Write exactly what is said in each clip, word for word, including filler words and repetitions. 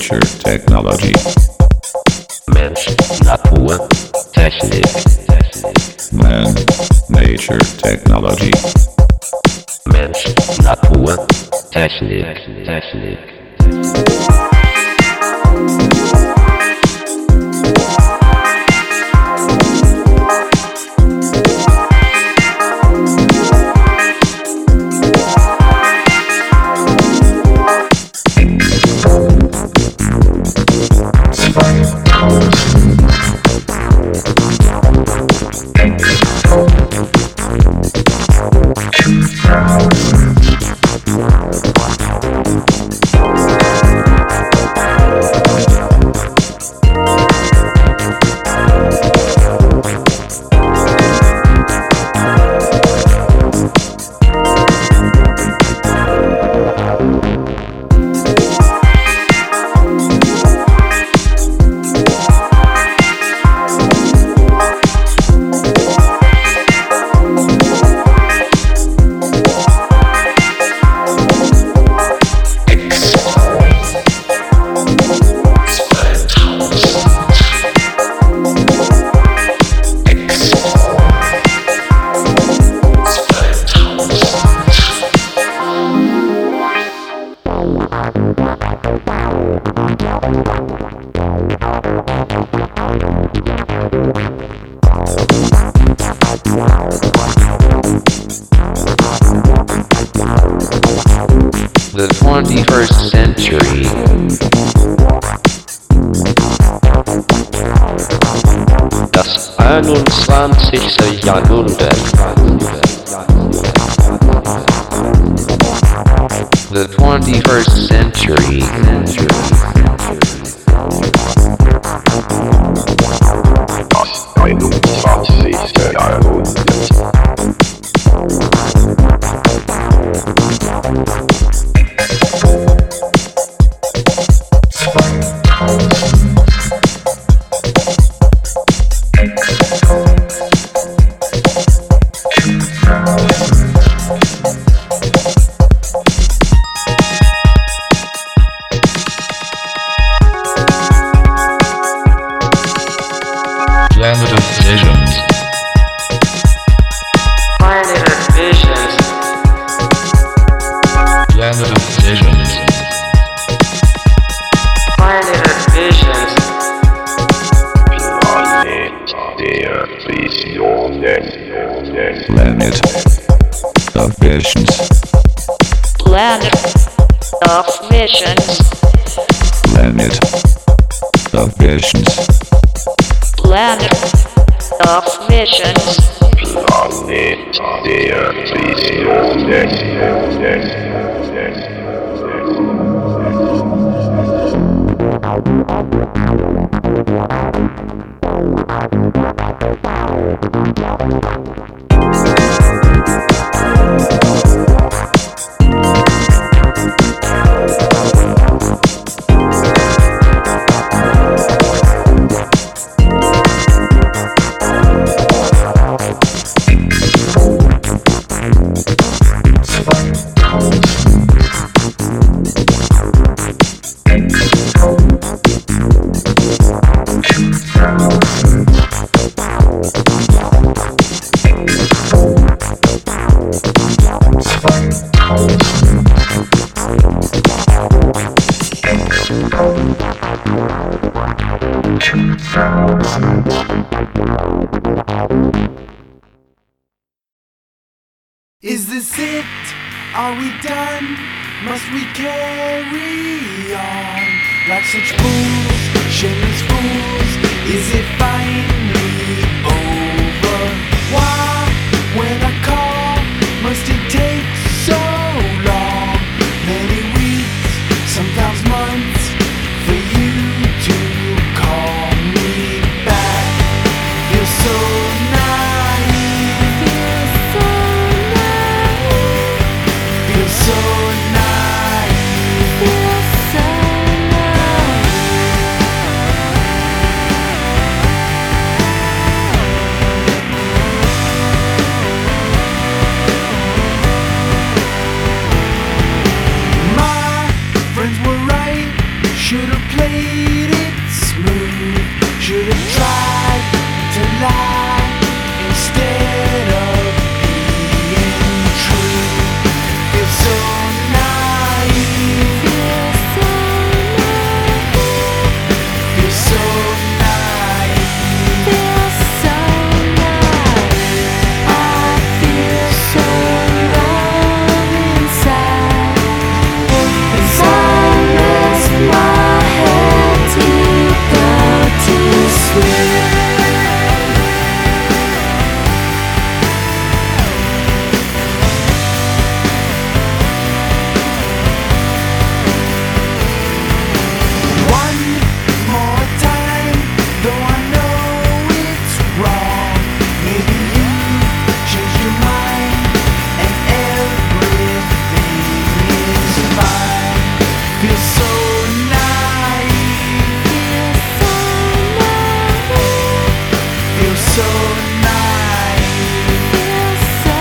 nature technology. Mensch, Natur, Technik. Man, nature technology. Mensch, Natur, Technik. Technik. The twenty-first century. Das einundzwanzigste Jahrhundert. The twenty-first century. Das einundzwanzigste Jahrhundert. Planet of Visions. Planet of Visions. Planet of Visions. Planet of Visions. Planet der Visionen. Planet of Visions. Planet of Visions. Planet of Visions. Planet of Visions. Planet der Is this it? Are we done? Must we carry on? Like such fools, shameless fools. Is it finally over? Why, when I call, must it take so long? Many weeks, sometimes months, for you to call me back. You're so naive. You're so naive. You're so naive. lie instead of being true. Feel so naive. Feel so naive. Feel so naive. I feel so numb inside. As I rest my head to go to sleep. One more time, though I know it's wrong. Maybe you changed your mind and everything is fine. Feel so naive. Feel so Feel so naive. naive. Feel so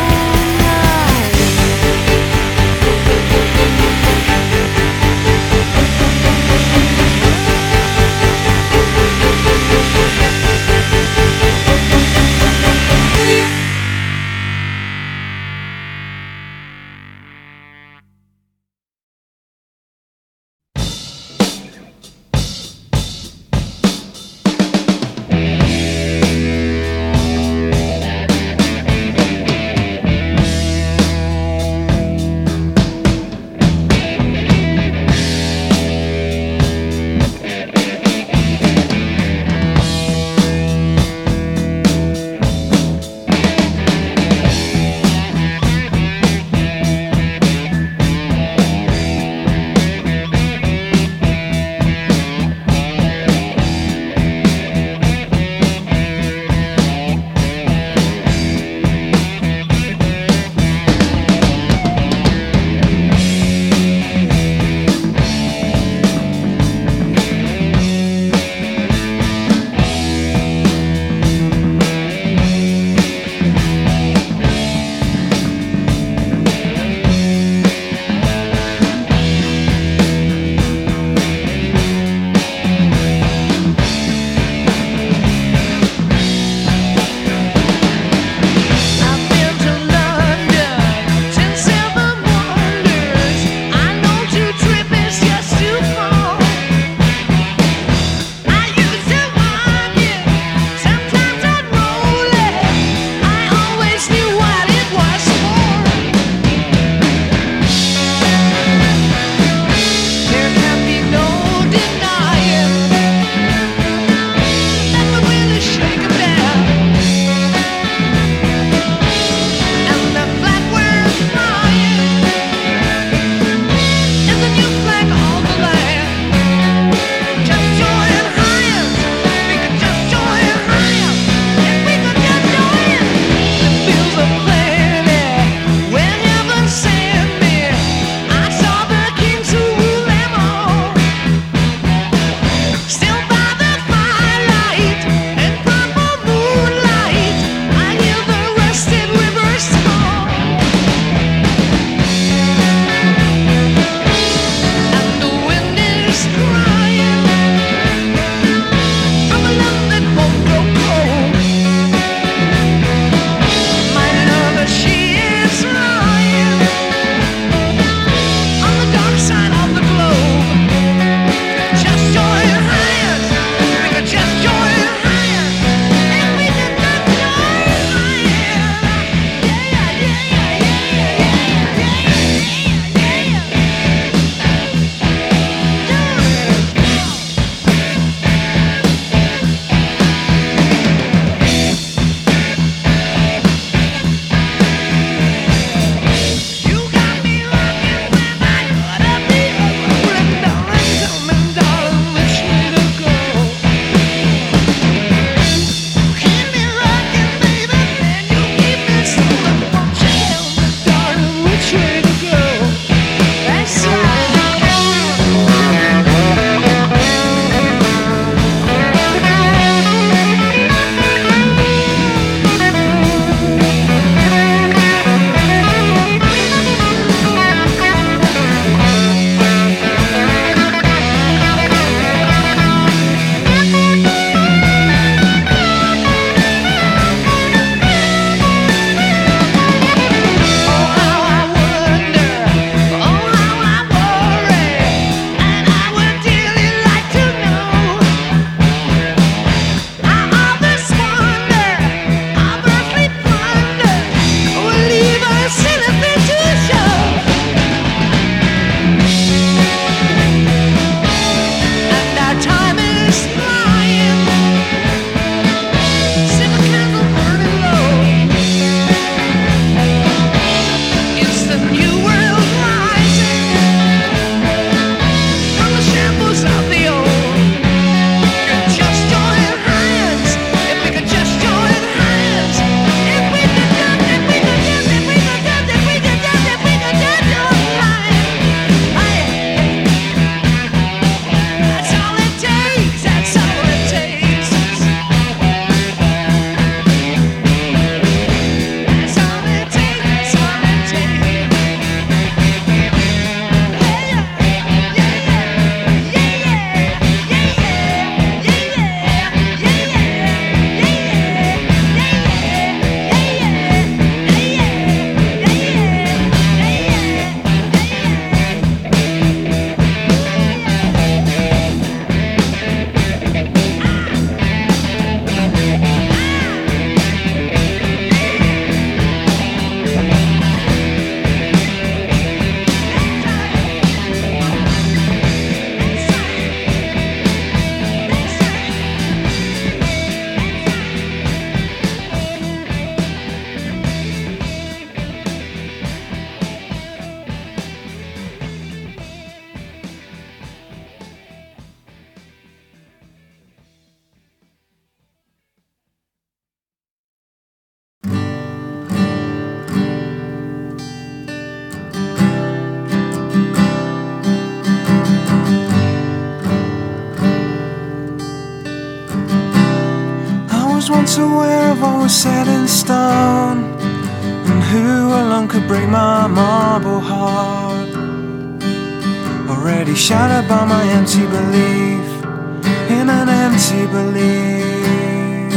once aware of what was set in stone, and who alone could break my marble heart. Already shattered by my empty belief in an empty belief.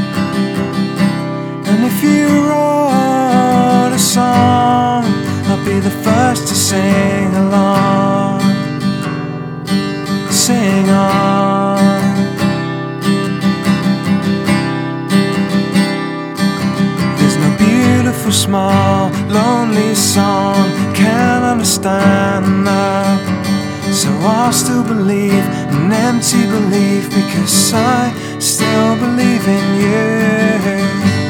And if you wrote a song, I'll be the first to sing along. Sing on. There's no beautiful, small, lonely song can't understand that. So I'll still believe an empty belief, because I still believe in you.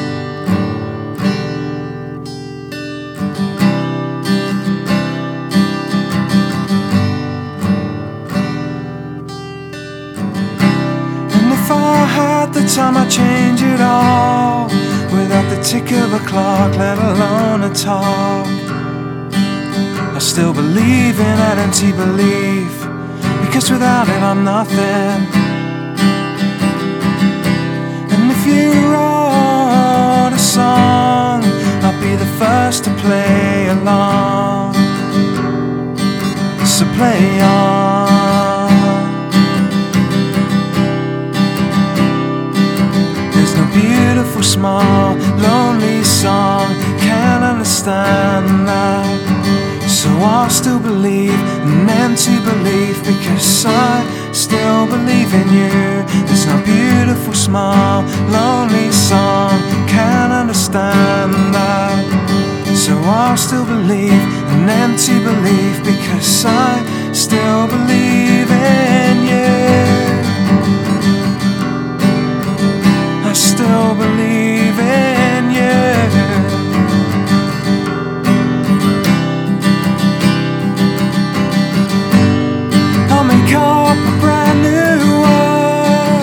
If I had the time, I'd change it all, without the tick of a clock, let alone a talk. I still believe in that empty belief, because without it I'm nothing. And if you wrote a song, I'll be the first to play along. So play on. Beautiful, small, lonely song can't understand that. So I'll still believe an empty belief, because I still believe in you. There's no beautiful, small, lonely song can't understand that. So I'll still believe an empty belief, because I still believe in you. I still believe in you. I'll make up a brand new word.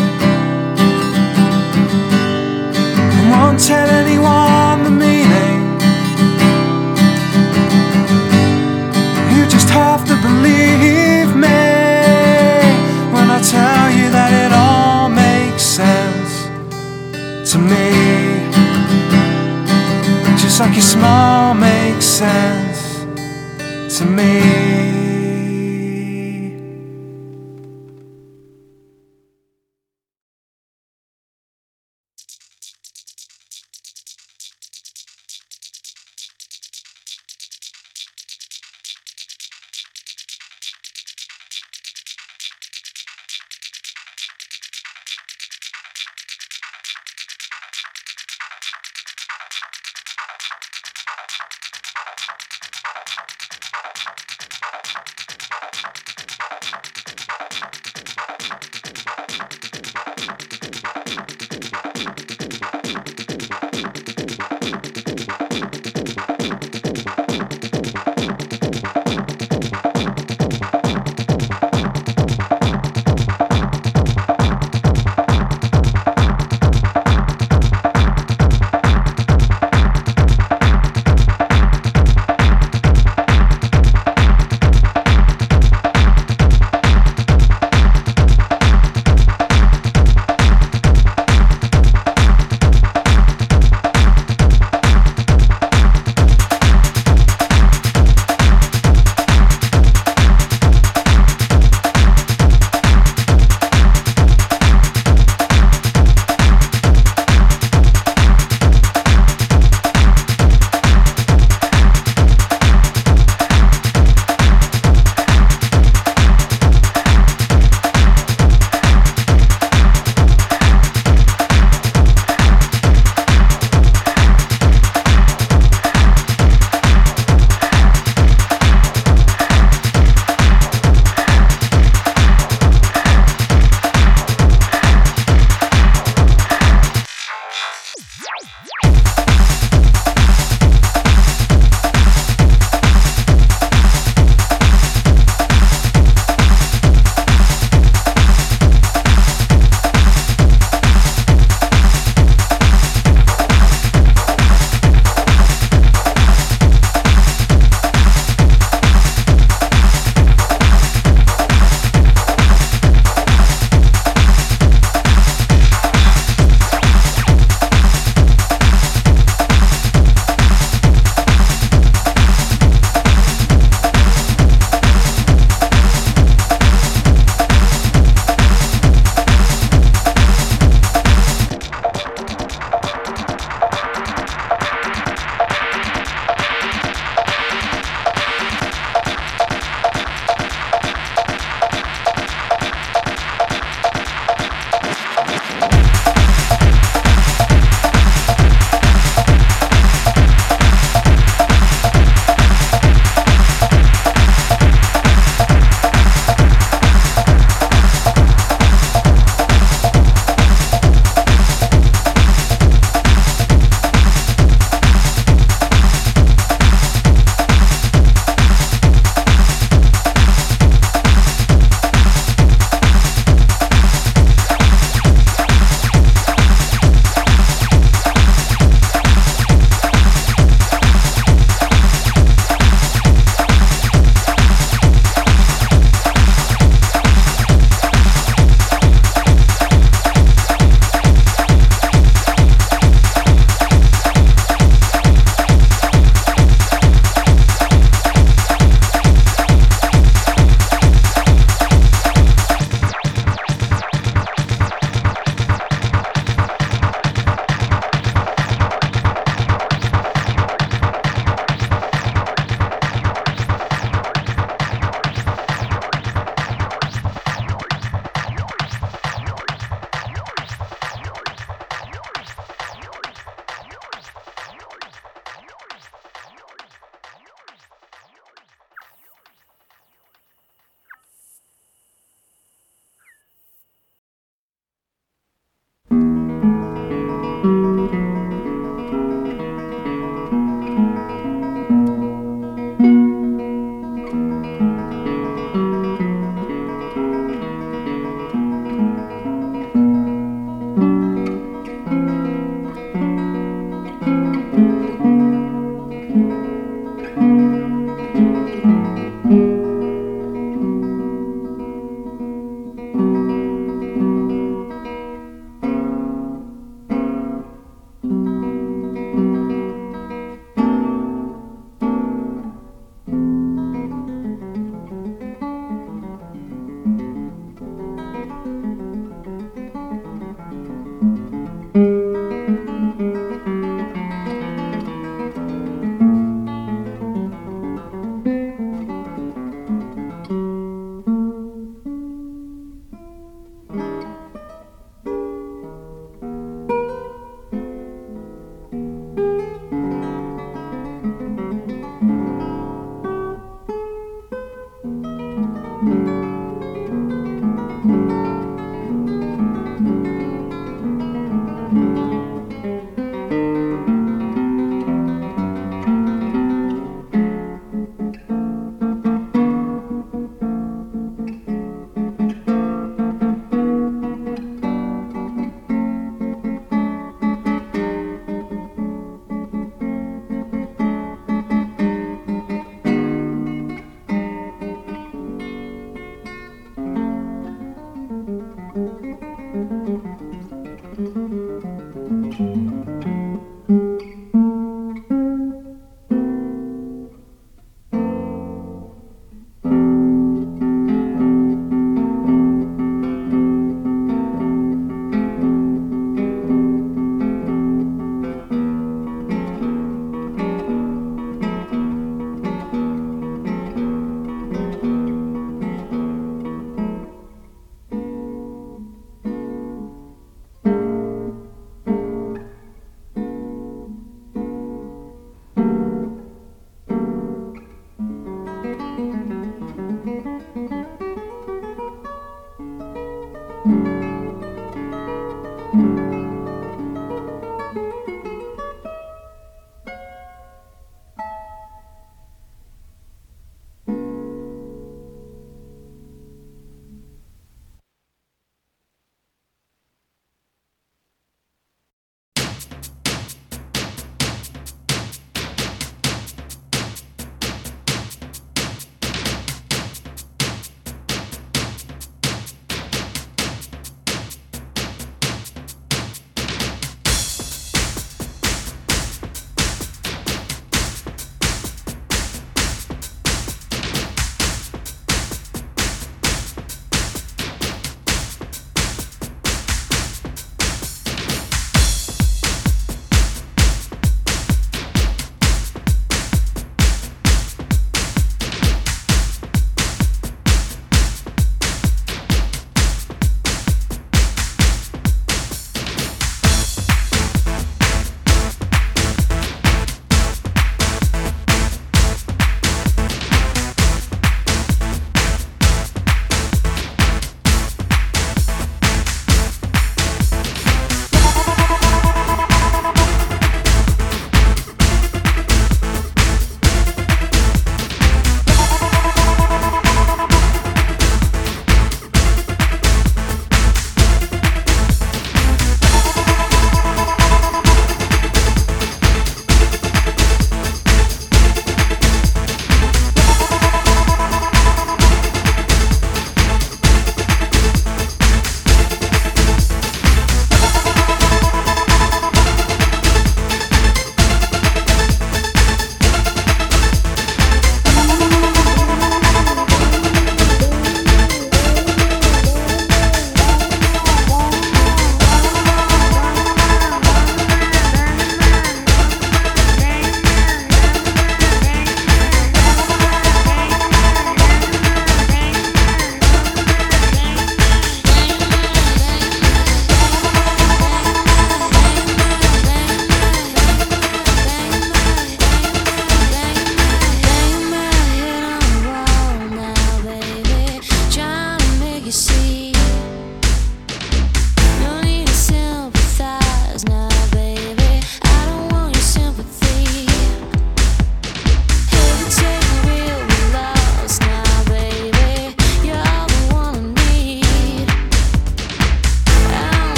I won't tell anyone the meaning. You just have to believe me when I tell you that it all makes sense to me, just like your smile makes sense to me.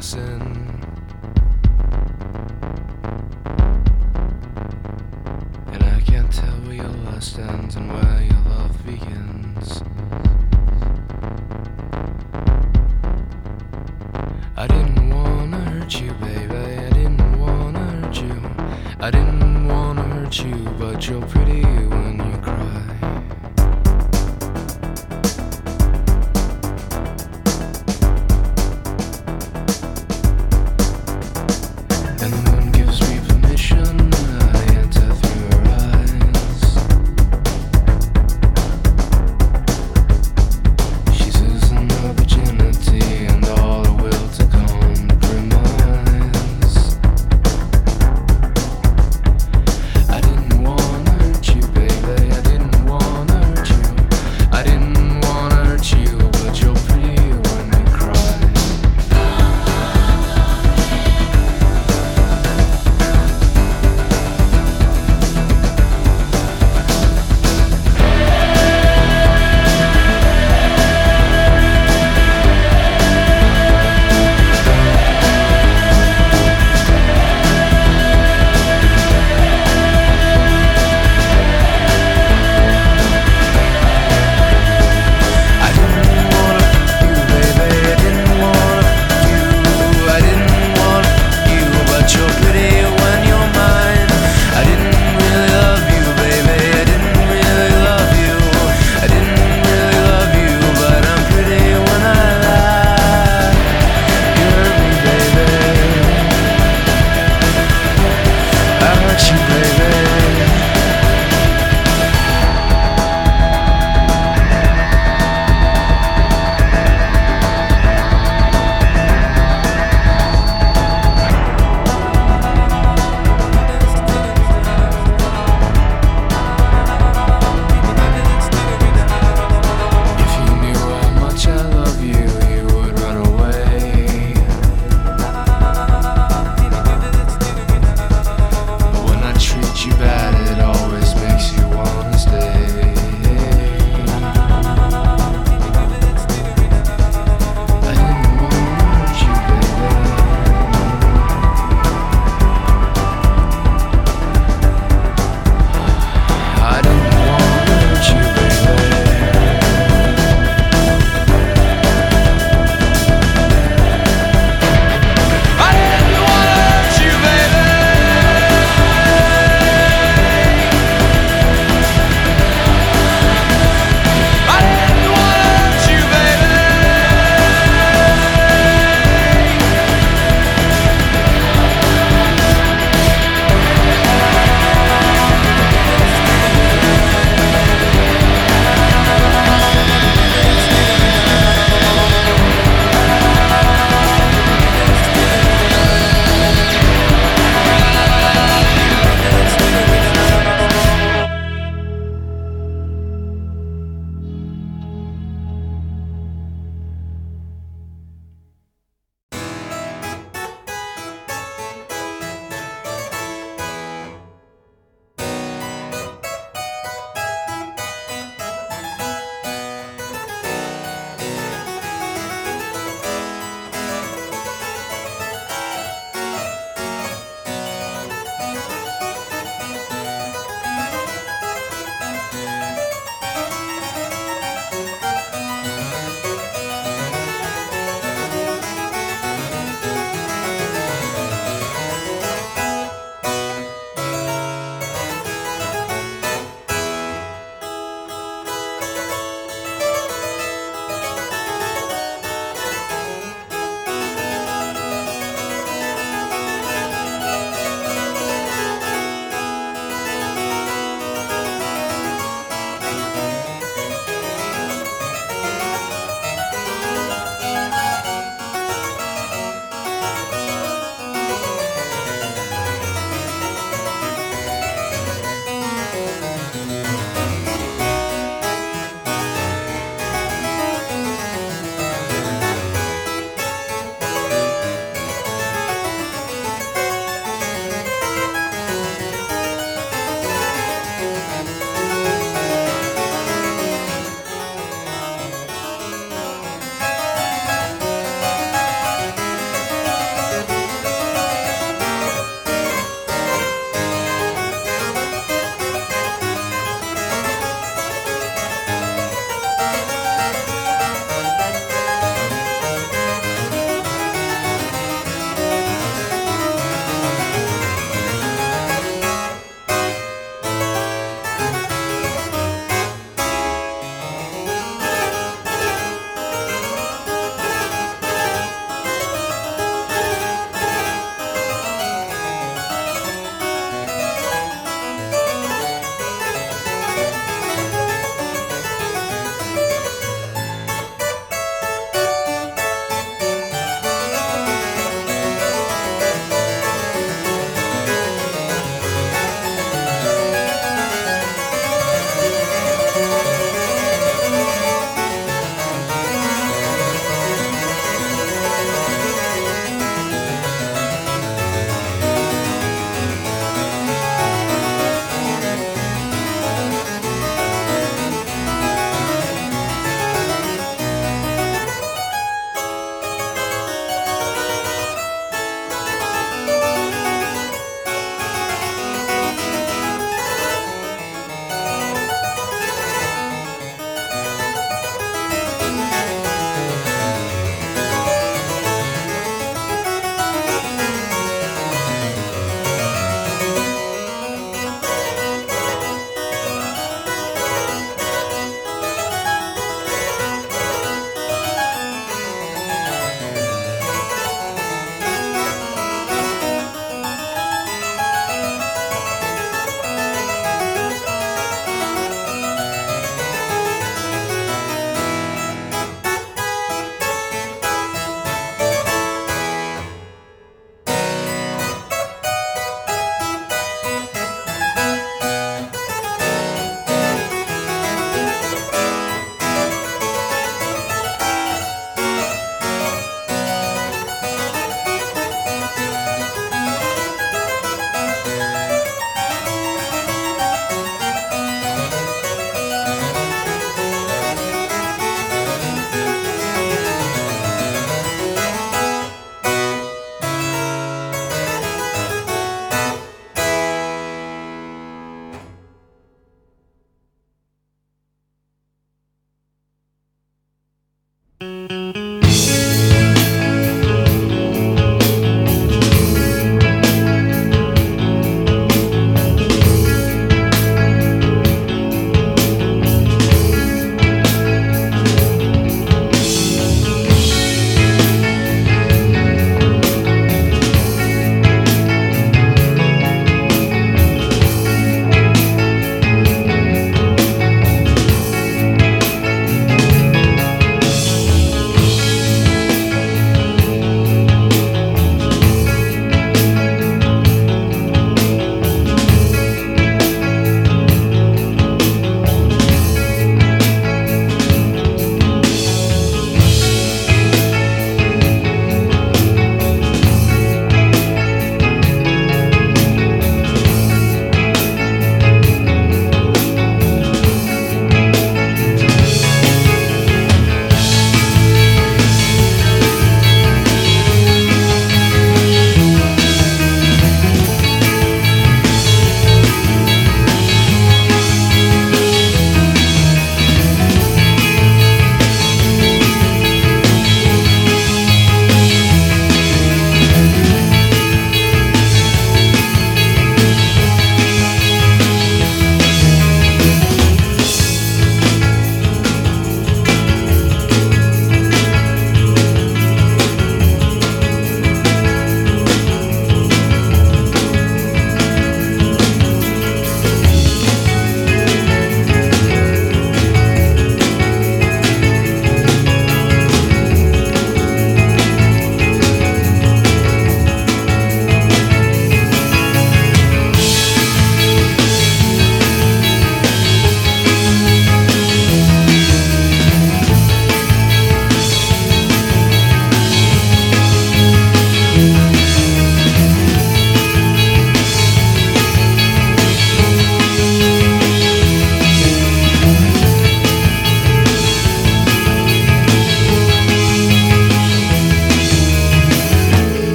sin. And I can't tell where your lust ends and where your love begins. I didn't wanna hurt you, baby, I didn't wanna hurt you. I didn't wanna hurt you, but you're pretty when you cry. And the moon gives me permission, I enter through her eyes. She's losing her virginity and all her will to compromise. I didn't wanna hurt you, baby,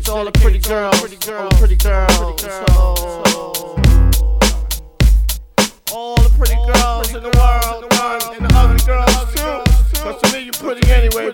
to all the pretty girls, pretty girls, pretty girls. So, all the pretty girls in the world, and the ugly girls too. Cause to me you pretty anyway,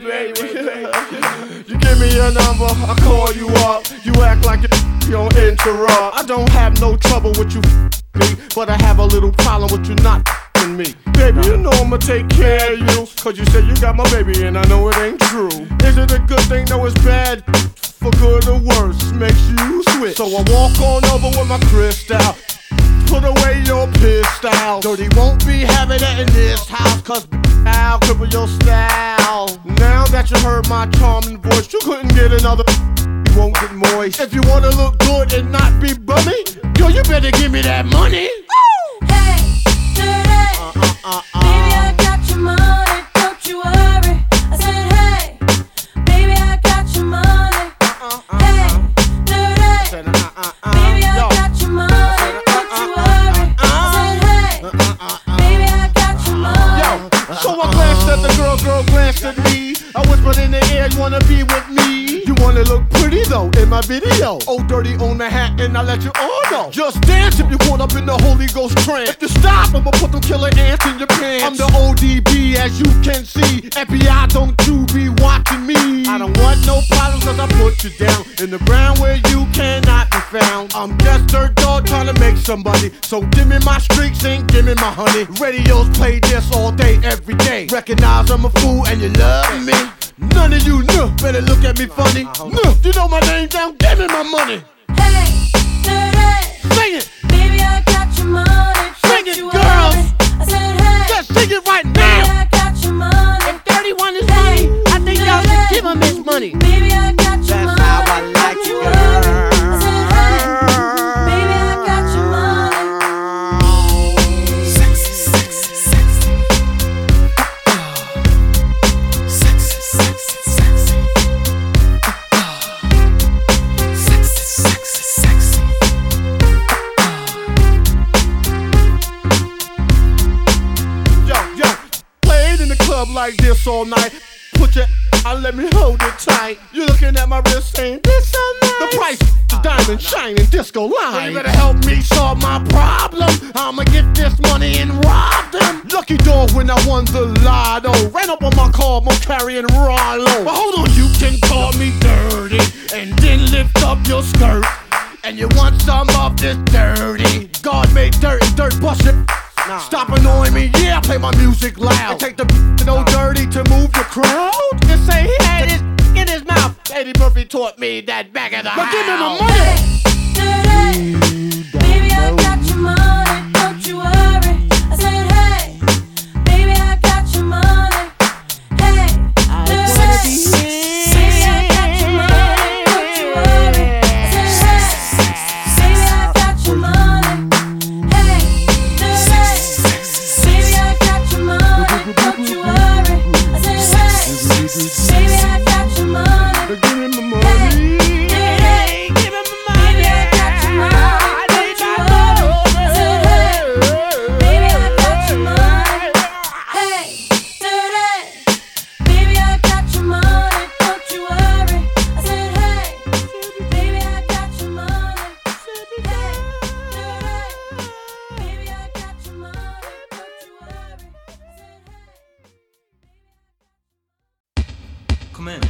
baby. You give me your number, I call you up. You act like you don't interrupt. I don't have no trouble with you, me, but I have a little problem with you not me. Baby, you know I'ma take care of you. Cause you say you got my baby and I know it ain't true. Is it a good thing? No, it's bad. For good or worse, makes you switch. So I walk on over with my crystal. Put away your pistol. Dirty won't be having it in this house. Cause I'll cripple your style. Now that you heard my charming voice, you couldn't get another. You won't get moist. If you wanna look good and not be bummy, yo, you better give me that money. Hey, dirty. Uh, uh, uh, uh. Baby, I got your money, don't you worry. I said, hey, baby, I got your money. Uh, uh, Hey, uh, dirty. said, uh, uh, uh, Baby, I yo. got your money, don't you worry. I said, hey, Uh, uh, uh, uh. baby, I got your money. Yo, so I glanced at the girl, girl glanced at me. I whispered in the air, you wanna be with me? You wanna look pretty though in my video. Oh, dirty on the hat and I let you all know. Just dance if you caught up in the Holy Ghost trance. If you stop, I'ma put them killer ants in your pants. I'm the O D B as you can see. F B I, don't you be watching me. I don't want no problems cause I put you down in the ground where you cannot be found. I'm just dirt dog trying to make somebody. So give me my streaks and give me my honey. Radios play this all day, every day. Recognize I'm a fool and you love me. None of you know, better look at me funny. No, you know my name down, give me my money. Hey, dirty. Sing it, Baby, I got your money, Sing don't it, you girls. worry. I said, hey, just sing it right baby, now. I got your money. If thirty-one is Hey, money, I think y'all should give him his money. Baby, I got your That's money. how I like don't it, you girl. worry. I said, hey, baby, I got your money. Sexy, sexy, sexy. Sexy, sexy, sexy. Sexy, sexy, sexy. Yo, yo, played in the club like this all night. Put your, I let me hold it tight. You looking at my wrist saying this so nice. The price, the diamond shining disco line. Well, you better help me solve my problem. I'ma get this money and rob them. Lucky dog when I won the lotto. Ran up on my car, more carrying Rollo. But hold on, you can call me dirty and then lift up your skirt. And you want some of this dirty. God made dirt and dirt bust it. Stop annoying me, yeah, I play my music loud. And take the no dirty to move the crowd. Just say he had it in his mouth. Eddie Murphy taught me that back of the house. But give me my money. Hey, dirty. Baby, I got your money, don't you worry. I said, hey, baby, I got your money. Hey, dirty. Baby, I got your money, don't you worry. I said, hey, baby, I got your money. Hey, dirty. Baby, I got your money, don't you worry. I said, hey, baby, I got your money. But give me my money. Hey, give me my money. baby, I got your money, don't you worry. I said, hey, baby, I got your money. Hey, dirty. Baby, I got your money, don't you worry. I said, hey, baby, I got your money. Hey, dirty. Baby, I got your money, don't you worry. I said, hey. Come in.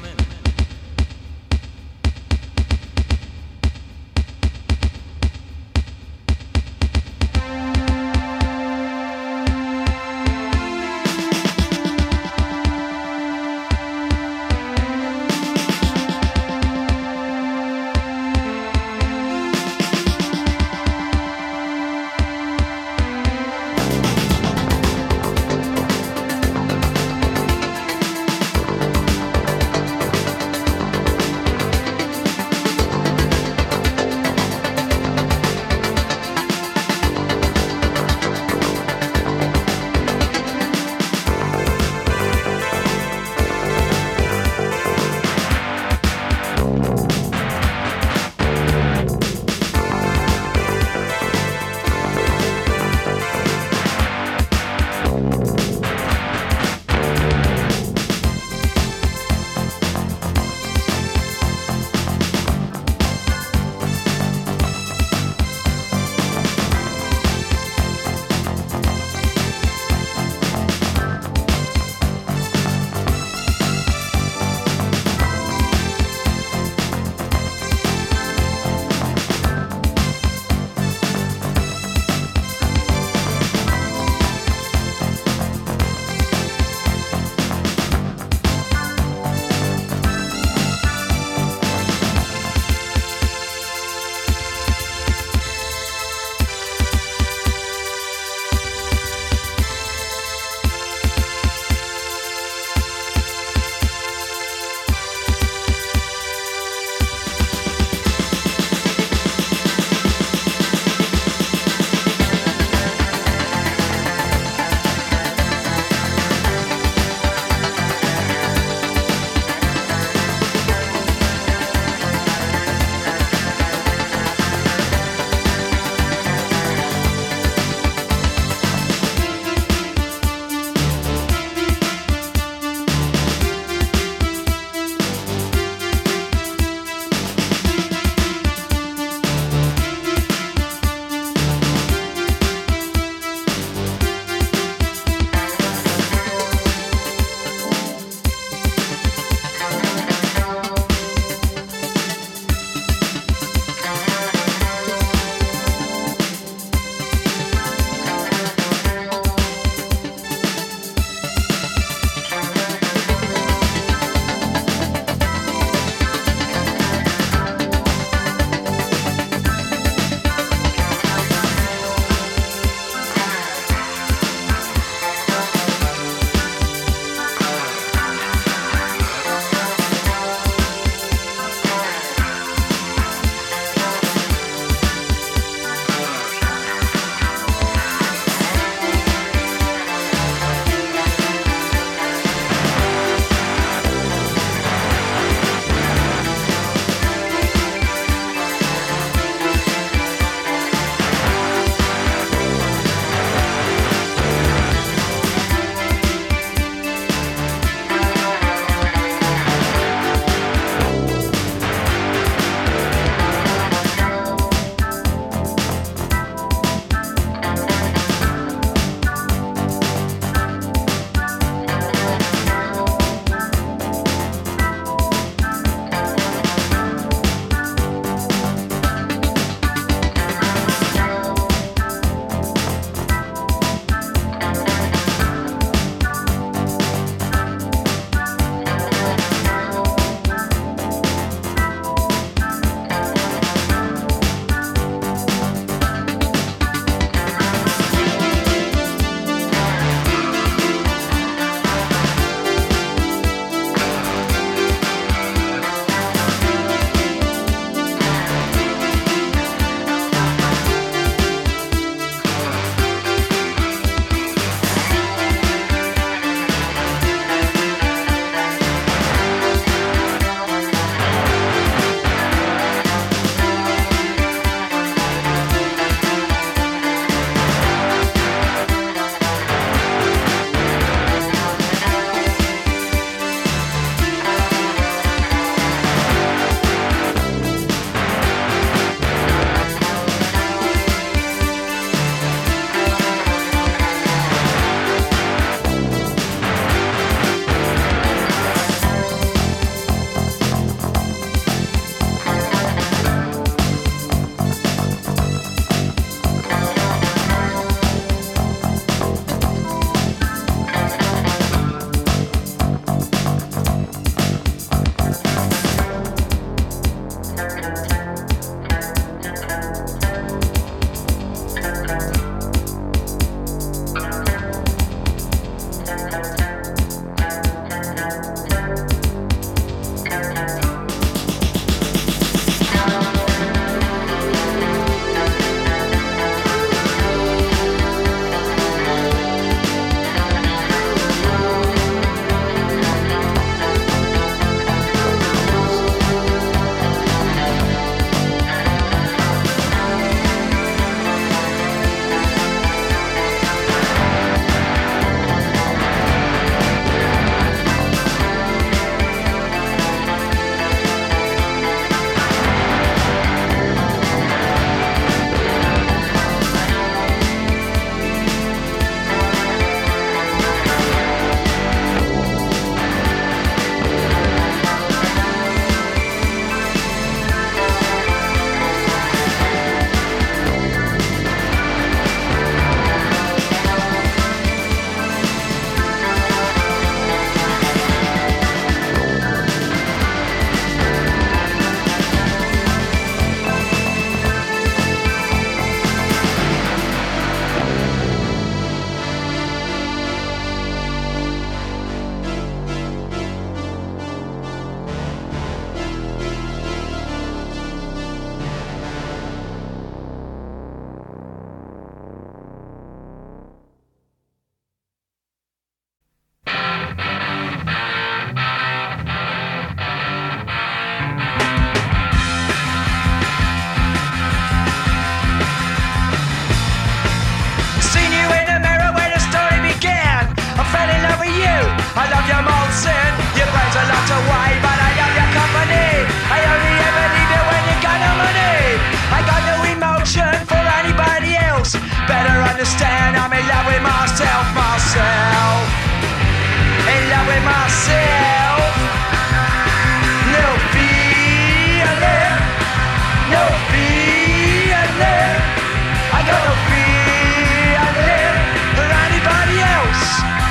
you. I love your Molson. Your brain's a lot away, but I love your company. I only ever leave you when you got no money. I got no emotion for anybody else. Better understand I'm in love with myself, myself. In love with myself. No feeling. No feeling. I got no feeling for anybody else.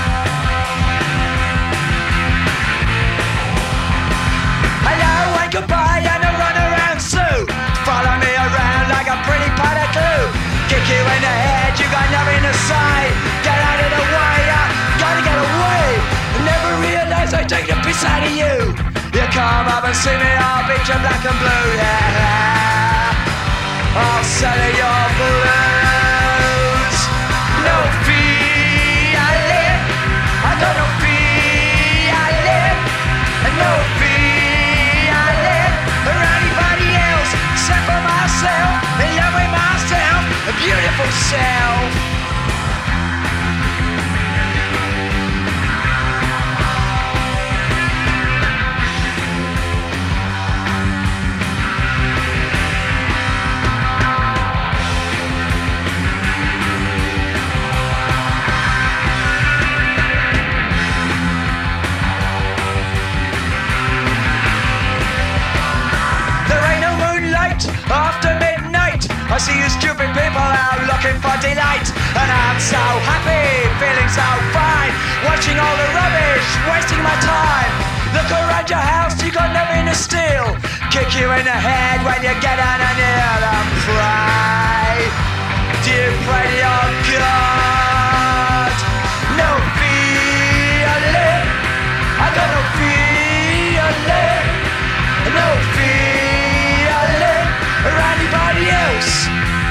Hello and goodbye and a run around Sue. Follow me around like a pretty pot of glue. Kick you in the head, you got nothing to say. Get out of the way, I gotta get away. Never realize I take the piss out of you. You come up and see me, I'll beat you black and blue, yeah. I'll sell you your blues. No feeling. I got no feeling. No feeling for anybody else except for myself. In love with myself, a beautiful self. After midnight, I see you stupid people out looking for delight. And I'm so happy, feeling so fine, watching all the rubbish, wasting my time. Look around your house, you got nothing to steal. Kick you in the head when you get on a kneel and pray. Do you pray to your God? No feeling. I got no feeling. No feeling or anybody else.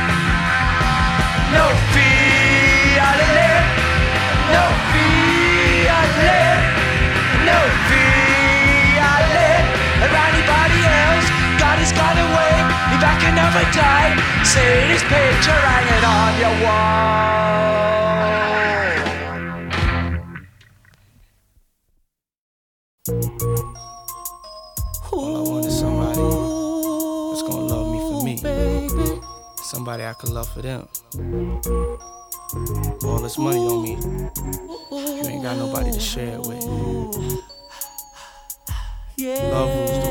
No feeling. No feeling. No feeling or anybody else. God has gone away, be back another day. See this picture hanging on your wall. All I want is somebody that's gonna love me for me. Somebody I can love for them. All this money don't mean you ain't got nobody to share it with. Love rules the